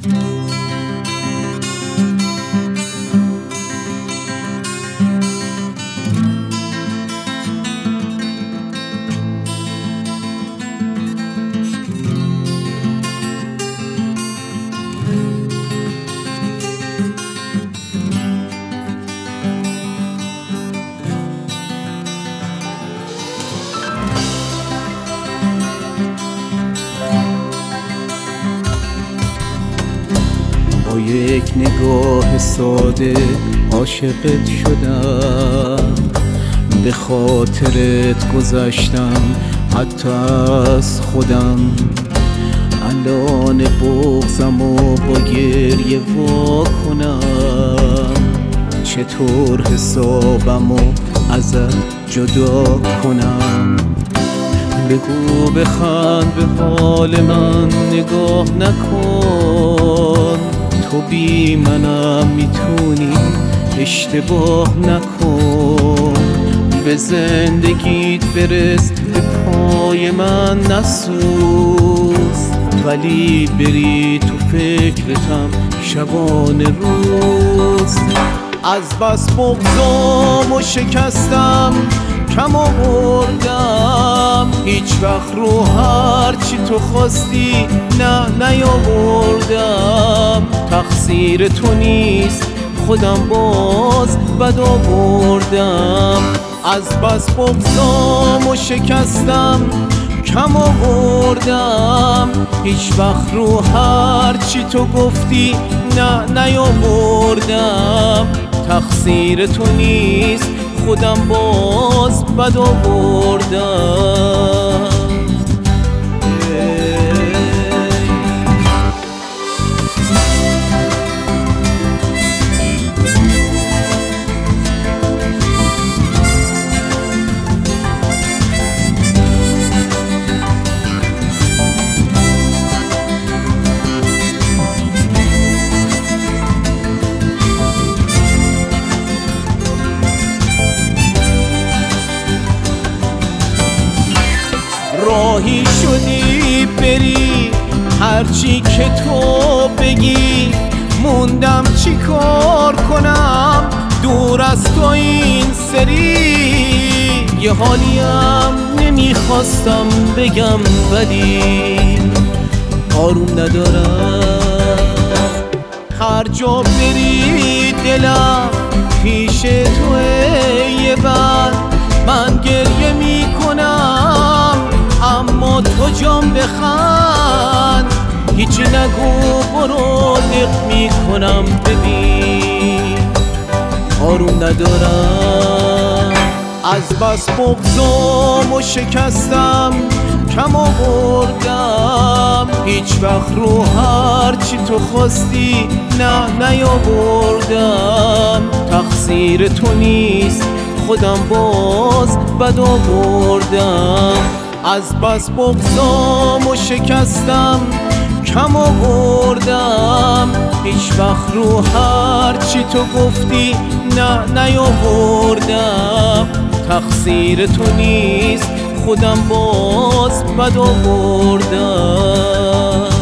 با یک نگاه ساده عاشقت شدم، به خاطرت گذشتم حتی از خودم. الان بغضم و با گریه وا کنم، چطور حسابم و ازت جدا کنم. بگو بخند به حال من نگاه نکن، تو بی منم میتونی اشتباه نکن. به زندگیت برس به پای من نسوز، ولی بری تو فکرتم شبانه روز. از بس بغضامو شکستم کم آوردم، هیچ وقت رو هرچی تو خواستی نیاوردم. تقصیر تو نیست خودم باز بد آوردم. از بس بغضامو شکستم کم آوردم، هیچ وقت رو هرچی تو گفتی نیاوردم. تقصیر تو نیست خودم باز بد آوردم. راهی شدی بری هرچی که تو بگی، موندم چی کار کنم دور از تو این سری. یه حالیم نمیخواستم بگم ولی آروم ندارم. هر جا بری دلم پیش توه، یه بند من گریه میکنم اما تو جام بخند. هیچی نگو برو دق میکنم ببین آروم ندارم. از بس بغضامو شکستم کم آوردم، هیچ وقت رو هرچی تو خواستی نیاوردم. تقصیر تو نیست خودم باز بد آوردم. از بس بغضامو شکستم کم آوردم، هیچ وقت رو هرچی تو گفتی نیاوردم. تقصیر تو نیست خودم باز بد آوردم.